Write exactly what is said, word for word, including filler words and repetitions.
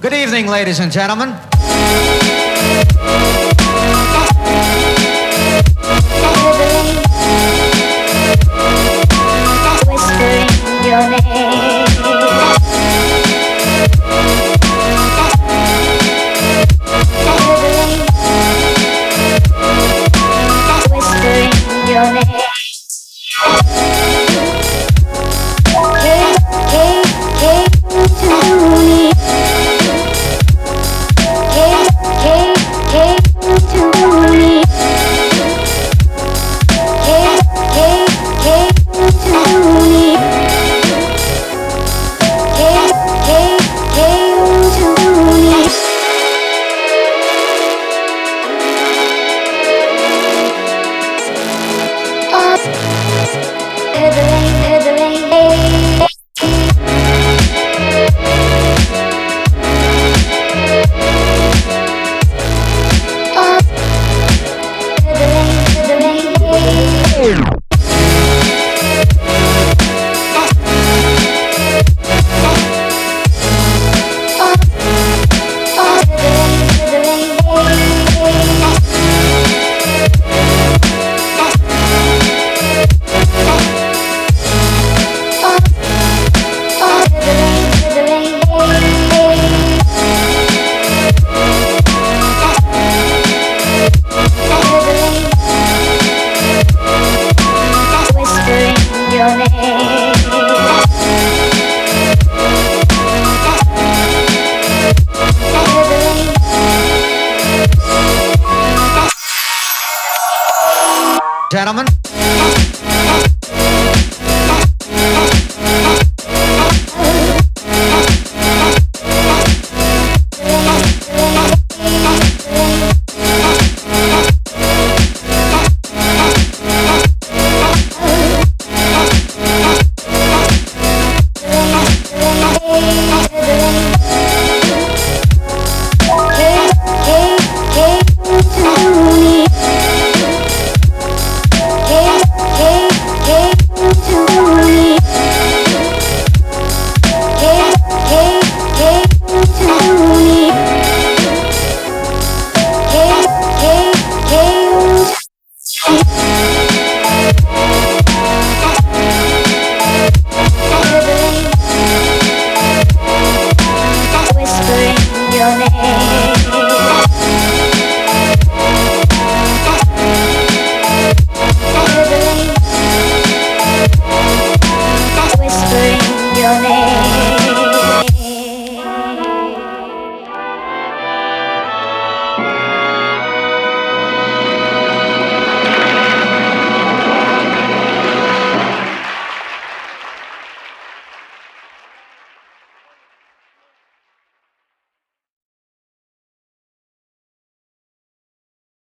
Good evening, ladies and gentlemen. Whispering your name. Whispering your name. Came, came, came to me. Came, came, came to me. Came, came, came to me. Came, came, came to me. Oh, heard the rain, heard the rain. Oh, heard the rain, heard the rain. Oh, oh, heard the rain, heard the rain. Whispering your name. Gentlemen.